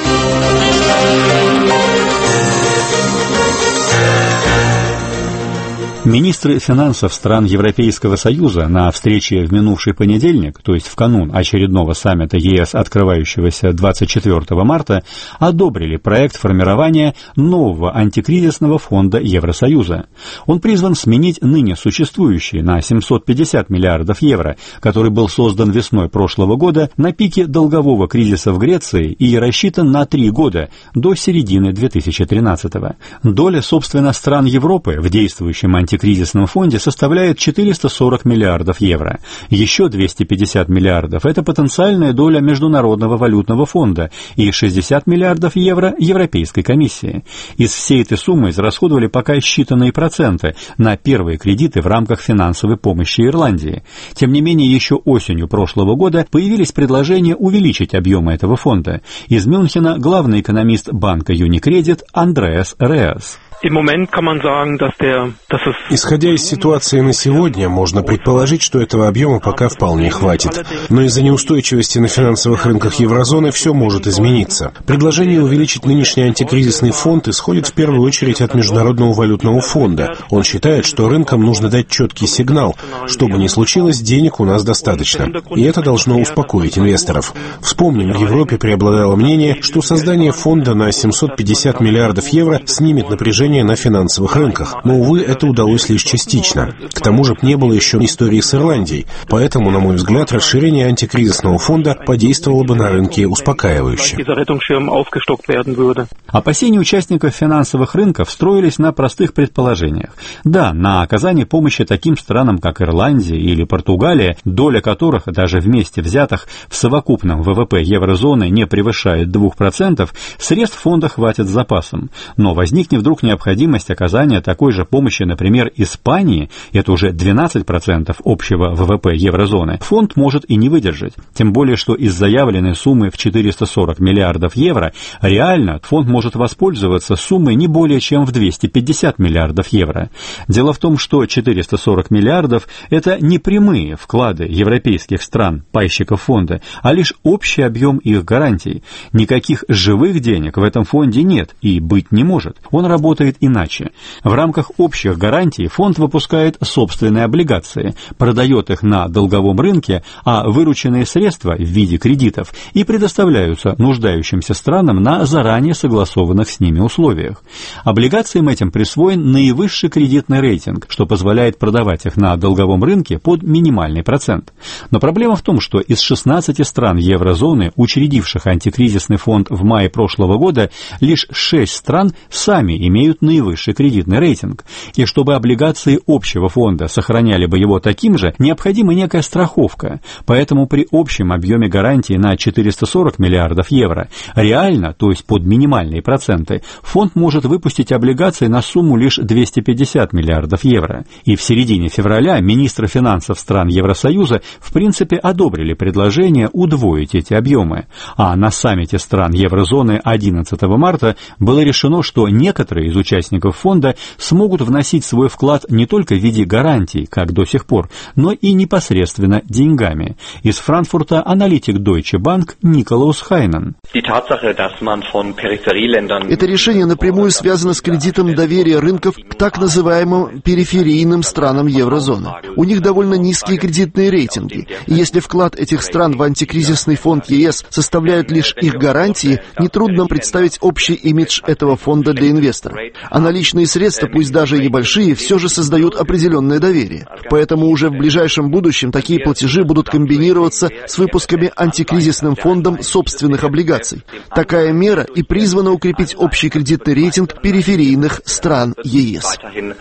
Министры финансов стран Европейского Союза на встрече в минувший понедельник, то есть в канун очередного саммита ЕС, открывающегося 24 марта, одобрили проект формирования нового антикризисного фонда Евросоюза. Он призван сменить ныне существующий на 750 миллиардов евро, который был создан весной прошлого года на пике долгового кризиса в Греции и рассчитан на 3 года, до середины 2013-го. Доля, собственно, стран Европы в действующем антикризисном фонде составляет 440 миллиардов евро. Еще 250 миллиардов – это потенциальная доля Международного валютного фонда и 60 миллиардов евро Европейской комиссии. Из всей этой суммы израсходовали пока считанные проценты на первые кредиты в рамках финансовой помощи Ирландии. Тем не менее, еще осенью прошлого года появились предложения увеличить объемы этого фонда. Из Мюнхена главный экономист банка Unicredit Андреас Реас. Исходя из ситуации на сегодня, можно предположить, что этого объема пока вполне хватит. Но из-за неустойчивости на финансовых рынках еврозоны все может измениться. Предложение увеличить нынешний антикризисный фонд исходит в первую очередь от Международного валютного фонда. Он считает, что рынкам нужно дать четкий сигнал. Что бы ни случилось, денег у нас достаточно. И это должно успокоить инвесторов. Вспомним, в Европе преобладало мнение, что создание фонда на 750 миллиардов евро снимет напряжение на финансовых рынках. Но, увы, это удалось лишь частично. К тому же не было еще истории с Ирландией. Поэтому, на мой взгляд, расширение антикризисного фонда подействовало бы на рынке успокаивающе. Опасения участников финансовых рынков строились на простых предположениях. Да, на оказание помощи таким странам, как Ирландия или Португалия, доля которых, даже вместе взятых, в совокупном ВВП еврозоны не превышает 2%, средств фонда хватит с запасом. Но возникнет вдруг необходимость оказания такой же помощи, например, Испании, это уже 12% общего ВВП еврозоны, фонд может и не выдержать. Тем более, что из заявленной суммы в 440 миллиардов евро реально фонд может воспользоваться суммой не более чем в 250 миллиардов евро. Дело в том, что 440 миллиардов – это не прямые вклады европейских стран, пайщиков фонда, а лишь общий объем их гарантий. Никаких живых денег в этом фонде нет и быть не может. Он работает иначе. В рамках общих гарантий фонд выпускает собственные облигации, продает их на долговом рынке, а вырученные средства в виде кредитов и предоставляются нуждающимся странам на заранее согласованных с ними условиях. Облигациям этим присвоен наивысший кредитный рейтинг, что позволяет продавать их на долговом рынке под минимальный процент. Но проблема в том, что из 16 стран еврозоны, учредивших антикризисный фонд в мае прошлого года, лишь 6 стран сами имеют наивысший кредитный рейтинг. И чтобы облигации общего фонда сохраняли бы его таким же, необходима некая страховка. Поэтому при общем объеме гарантии на 440 миллиардов евро реально, то есть под минимальные проценты, фонд может выпустить облигации на сумму лишь 250 миллиардов евро. И в середине февраля министры финансов стран Евросоюза в принципе одобрили предложение удвоить эти объемы. А на саммите стран еврозоны 11 марта было решено, что некоторые из участников фонда смогут вносить свой вклад не только в виде гарантий, как до сих пор, но и непосредственно деньгами. Из Франкфурта аналитик Deutsche Bank Николаус Хайнен. Это решение напрямую связано с кредитом доверия рынков к так называемым периферийным странам еврозоны. У них довольно низкие кредитные рейтинги, и если вклад этих стран в антикризисный фонд ЕС составляет лишь их гарантии, нетрудно представить общий имидж этого фонда для инвесторов. А наличные средства, пусть даже и небольшие, все же создают определенное доверие. Поэтому уже в ближайшем будущем такие платежи будут комбинироваться с выпусками антикризисным фондом собственных облигаций. Такая мера и призвана укрепить общий кредитный рейтинг периферийных стран ЕС.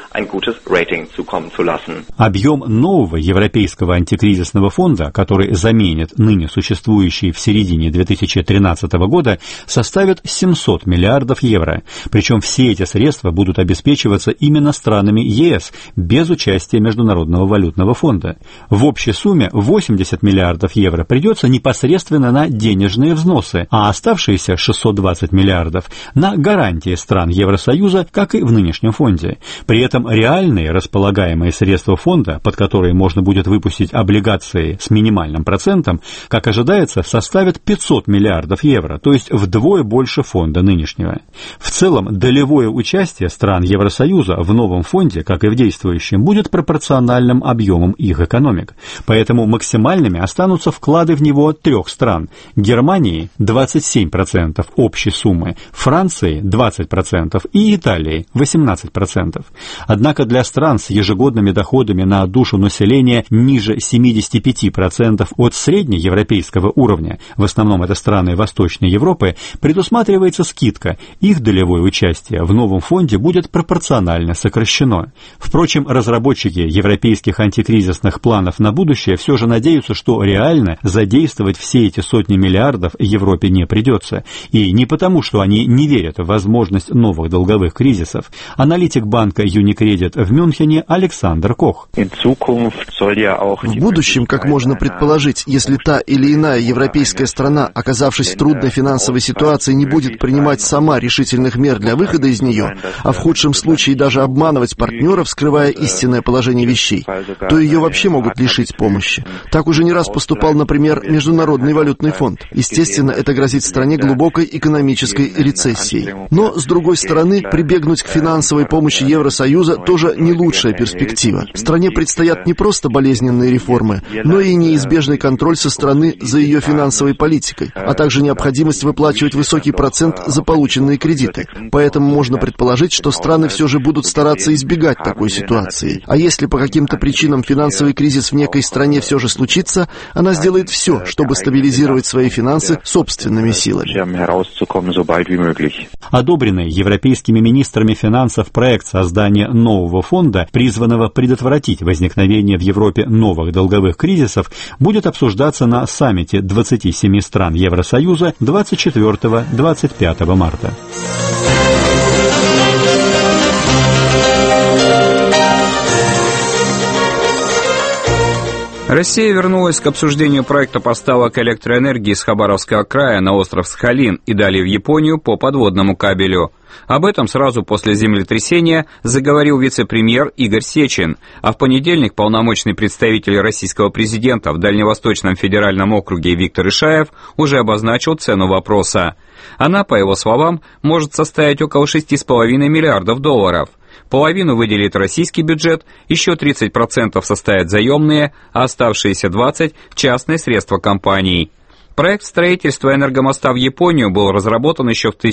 Объем нового европейского антикризисного фонда, который заменит ныне существующий в середине 2013 года, составит 700 миллиардов евро. Причем все эти средства будут обеспечиваться именно странами ЕС, без участия Международного валютного фонда. В общей сумме 80 миллиардов евро придется непосредственно на денежные взносы, а оставшиеся 620 миллиардов на гарантии стран Евросоюза, как и в нынешнем фонде. При этом реальные располагаемые средства фонда, под которые можно будет выпустить облигации с минимальным процентом, как ожидается, составят 500 миллиардов евро, то есть вдвое больше фонда нынешнего. В целом, долевое участие стран Евросоюза в новом фонде, как и в действующем, будет пропорциональным объемам их экономик. Поэтому максимальными останутся вклады в него 3 стран: Германии 27% общей суммы, Франции 20% и Италии 18%. Однако для стран с ежегодными доходами на душу населения ниже 75% от среднеевропейского уровня, в основном это страны Восточной Европы, предусматривается скидка. Их долевое участие в новом фонде будет пропорционально сокращено. Впрочем, разработчики европейских антикризисных планов на будущее все же надеются, что реально задействовать все эти сотни миллиардов Европе не придется. И не потому, что они не верят в возможность новых долговых кризисов. Аналитик банка Unicredit в Мюнхене Александр Кох. В будущем, как можно предположить, если та или иная европейская страна, оказавшись в трудной финансовой ситуации, не будет принимать сама решительных мер для выхода из нее, а в худшем случае даже обманывать партнеров, скрывая истинное положение вещей, то ее вообще могут лишить помощи. Так уже не раз поступал, например, Международный валютный фонд. Естественно, это грозит стране глубокой экономической рецессией. Но, с другой стороны, прибегнуть к финансовой помощи Евросоюза тоже не лучшая перспектива. Стране предстоят не просто болезненные реформы, но и неизбежный контроль со стороны за ее финансовой политикой, а также необходимость выплачивать высокий процент за полученные кредиты. Поэтому можно предположить, что страны все же будут стараться избегать такой ситуации. А если по каким-то причинам финансовый кризис в некой стране все же случится, она сделает все, чтобы стабилизировать свои финансы собственными силами. Одобренный европейскими министрами финансов проект создания нового фонда, призванного предотвратить возникновение в Европе новых долговых кризисов, будет обсуждаться на саммите 27 стран Евросоюза 24-25 марта. Россия вернулась к обсуждению проекта поставок электроэнергии с Хабаровского края на остров Сахалин и далее в Японию по подводному кабелю. Об этом сразу после землетрясения заговорил вице-премьер Игорь Сечин, а в понедельник полномочный представитель российского президента в Дальневосточном федеральном округе Виктор Ишаев уже обозначил цену вопроса. Она, по его словам, может составить около 6,5 миллиардов долларов. Половину выделит российский бюджет, еще 30% составят заемные, а оставшиеся 20% – частные средства компаний. Проект строительства энергомоста в Японию был разработан еще в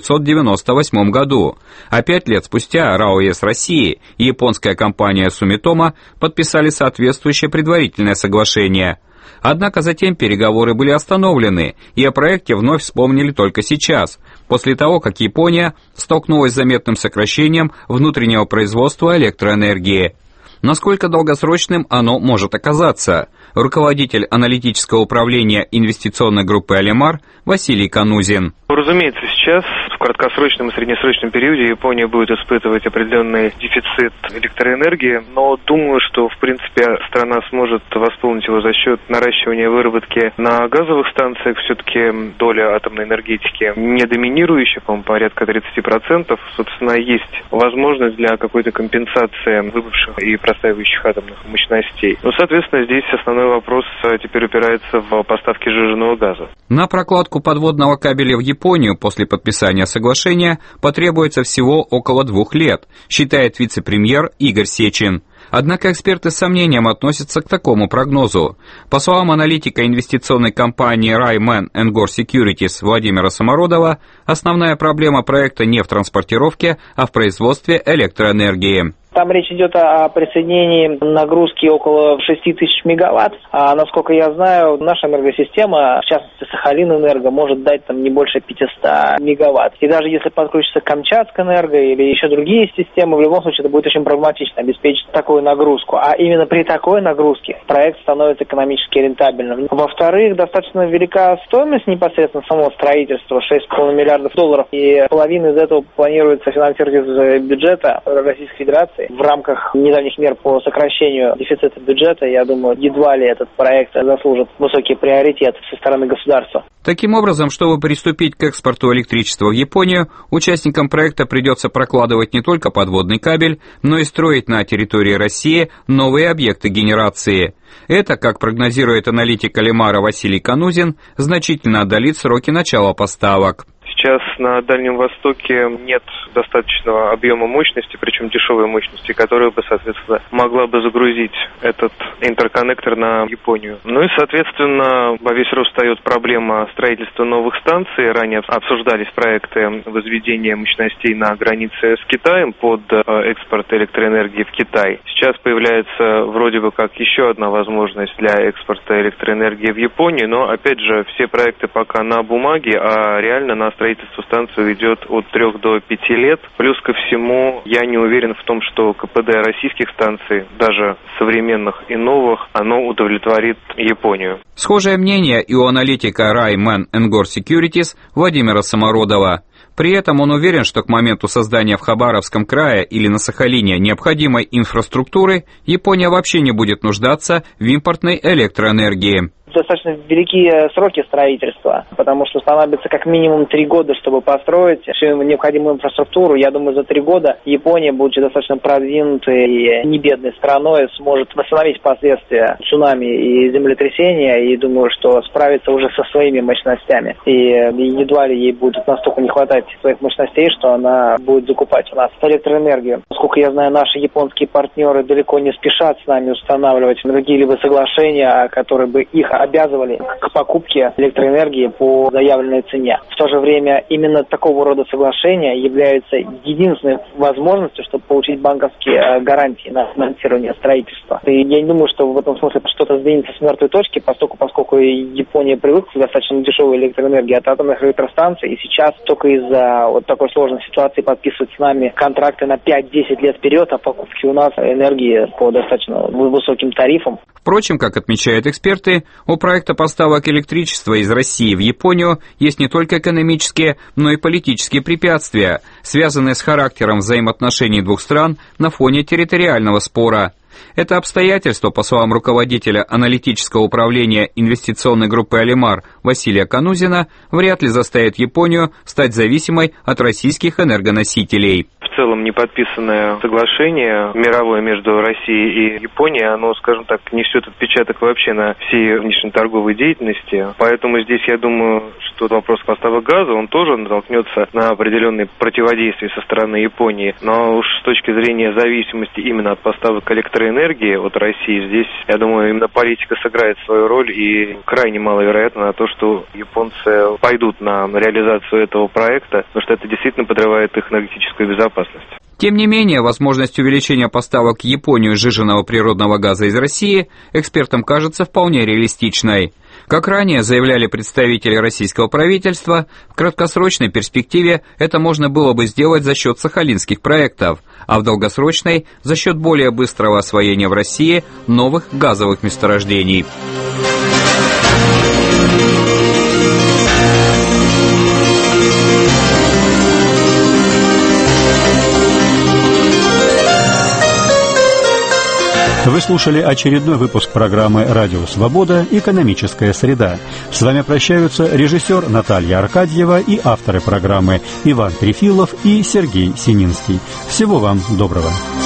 1998 году, а 5 лет спустя РАО ЕС России и японская компания Sumitomo подписали соответствующее предварительное соглашение. Однако затем переговоры были остановлены, и о проекте вновь вспомнили только сейчас, после того, как Япония столкнулась с заметным сокращением внутреннего производства электроэнергии. Насколько долгосрочным оно может оказаться? Руководитель аналитического управления инвестиционной группы «Алимар» Василий Канузин. Разумеется, сейчас в краткосрочном и среднесрочном периоде Япония будет испытывать определенный дефицит электроэнергии, но думаю, что в принципе страна сможет восполнить его за счет наращивания выработки на газовых станциях. Все-таки доля атомной энергетики не доминирующая, по-моему, порядка 30%. Собственно, есть возможность для какой-то компенсации выбывших и простаивающих атомных мощностей. Ну, соответственно, здесь основной вопрос теперь упирается в поставки сжиженного газа. На прокладку подводного кабеля в Японию после подписания соглашения потребуется всего около 2 лет, считает вице-премьер Игорь Сечин. Однако эксперты с сомнением относятся к такому прогнозу. По словам аналитика инвестиционной компании Rayman & Gore Securities Владимира Самородова, основная проблема проекта не в транспортировке, а в производстве электроэнергии. Там речь идет о присоединении нагрузки около 6000 мегаватт. А насколько я знаю, наша энергосистема, в частности Сахалинэнерго, может дать там не больше 500 мегаватт. И даже если подключится Камчатскэнерго или еще другие системы, в любом случае это будет очень проблематично обеспечить такую нагрузку. А именно при такой нагрузке проект становится экономически рентабельным. Во-вторых, достаточно велика стоимость непосредственно самого строительства, 6,5 миллиардов долларов. И половина из этого планируется финансировать из бюджета Российской Федерации. В рамках недавних мер по сокращению дефицита бюджета, я думаю, едва ли этот проект заслужит высокий приоритет со стороны государства. Таким образом, чтобы приступить к экспорту электричества в Японию, участникам проекта придется прокладывать не только подводный кабель, но и строить на территории России новые объекты генерации. Это, как прогнозирует аналитик Алимара Василий Канузин, значительно отдалит сроки начала поставок. Сейчас на Дальнем Востоке нет достаточного объема мощности, причем дешевой мощности, которая бы, соответственно, могла бы загрузить этот интерконнектор на Японию. Ну и, соответственно, во весь рост встает проблема строительства новых станций. Ранее обсуждались проекты возведения мощностей на границе с Китаем под экспорт электроэнергии в Китай. Сейчас появляется вроде бы как еще одна возможность для экспорта электроэнергии в Японию, но, опять же, все проекты пока на бумаге, а реально на строительство станции идет от 3 до 5 лет. Плюс ко всему, я не уверен в том, что КПД российских станций, даже современных и новых, оно удовлетворит Японию. Схожее мнение и у аналитика Rayman & Gore Securities Владимира Самородова. При этом он уверен, что к моменту создания в Хабаровском крае или на Сахалине необходимой инфраструктуры Япония вообще не будет нуждаться в импортной электроэнергии. достаточно великие сроки строительства, потому что понадобится как минимум 3 года, чтобы построить всю необходимую инфраструктуру. Я думаю, за 3 года Япония, будучи достаточно продвинутой и небедной страной, сможет восстановить последствия цунами и землетрясения, и думаю, что справится уже со своими мощностями. И едва ли ей будет настолько не хватать своих мощностей, что она будет закупать у нас электроэнергию. Насколько я знаю, наши японские партнеры далеко не спешат с нами устанавливать какие-либо соглашения, которые бы их обязывали к покупке электроэнергии по заявленной цене. В то же время именно такого рода соглашения являются единственной возможностью, чтобы получить банковские гарантии на финансирование строительства. И я не думаю, что в этом смысле что-то сдвинется с мертвой точки, поскольку Япония привыкла к достаточно дешевой электроэнергии от атомных электростанций, и сейчас только из-за вот такой сложной ситуации подписывают с нами контракты на 5-10 лет вперед о покупке у нас энергии по достаточно высоким тарифам. Впрочем, как отмечают эксперты, у проекта поставок электричества из России в Японию есть не только экономические, но и политические препятствия, связанные с характером взаимоотношений двух стран на фоне территориального спора. Это обстоятельство, по словам руководителя аналитического управления инвестиционной группы «Алимар» Василия Канузина, вряд ли заставит Японию стать зависимой от российских энергоносителей. В целом не подписанное соглашение мировое между Россией и Японией, оно, скажем так, несет отпечаток вообще на всей внешнеторговой деятельности. Поэтому здесь, я думаю, что вопрос поставок газа, он тоже натолкнется на определенные противодействия со стороны Японии. Но уж с точки зрения зависимости именно от поставок электроэнергии от России, здесь, я думаю, именно политика сыграет свою роль, и крайне маловероятно на то, что японцы пойдут на реализацию этого проекта, потому что это действительно подрывает их энергетическую безопасность. Тем не менее, возможность увеличения поставок в Японию сжиженного природного газа из России экспертам кажется вполне реалистичной. Как ранее заявляли представители российского правительства, в краткосрочной перспективе это можно было бы сделать за счет сахалинских проектов, а в долгосрочной – за счет более быстрого освоения в России новых газовых месторождений. Вы слушали очередной выпуск программы «Радио Свобода. Экономическая среда». С вами прощаются режиссер Наталья Аркадьева и авторы программы Иван Трефилов и Сергей Сининский. Всего вам доброго.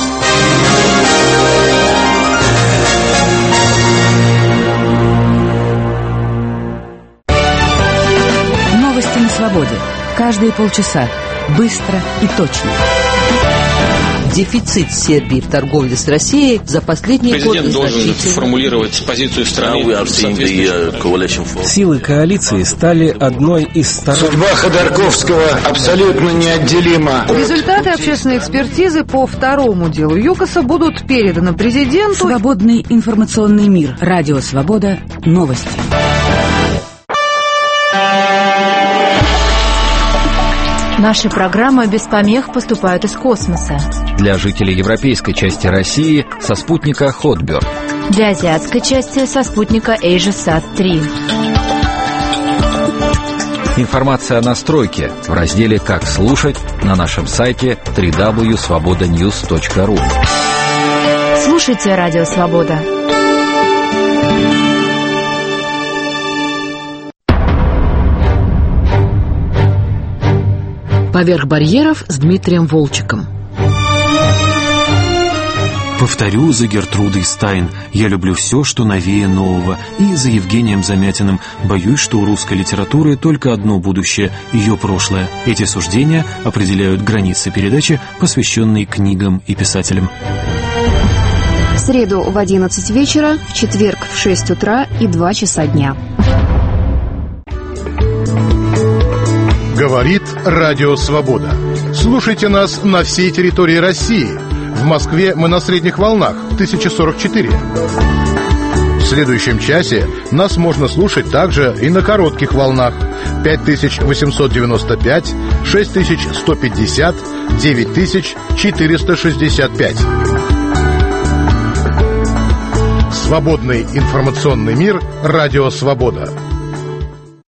Новости на свободе. Каждые полчаса. Быстро и точно. Дефицит Сербии в торговле с Россией за последние годы. Президент должен сформулировать позицию страны в соответствии. Силы коалиции стали одной из сторон. Судьба Ходорковского абсолютно неотделима. Результаты общественной экспертизы по второму делу ЮКОСа будут переданы президенту. Свободный информационный мир. Радио Свобода. Новости. Наши программы без помех поступают из космоса. Для жителей европейской части России со спутника Hotbird. Для азиатской части со спутника AsiaSat-3. Информация о настройке в разделе «Как слушать» на нашем сайте www.svobodanews.ru. Слушайте Радио Свобода. «Поверх барьеров» с Дмитрием Волчиком. Повторю за Гертрудой Стайн: я люблю все, что новее нового. И за Евгением Замятиным: боюсь, что у русской литературы только одно будущее — ее прошлое. Эти суждения определяют границы передачи, посвященной книгам и писателям. В среду в 11 вечера, в четверг в 6 утра и 2 часа дня. Говорит Радио Свобода. Слушайте нас на всей территории России. В Москве мы на средних волнах 1044. В следующем часе нас можно слушать также и на коротких волнах 5895, 6150, 9465. Свободный информационный мир. Радио Свобода.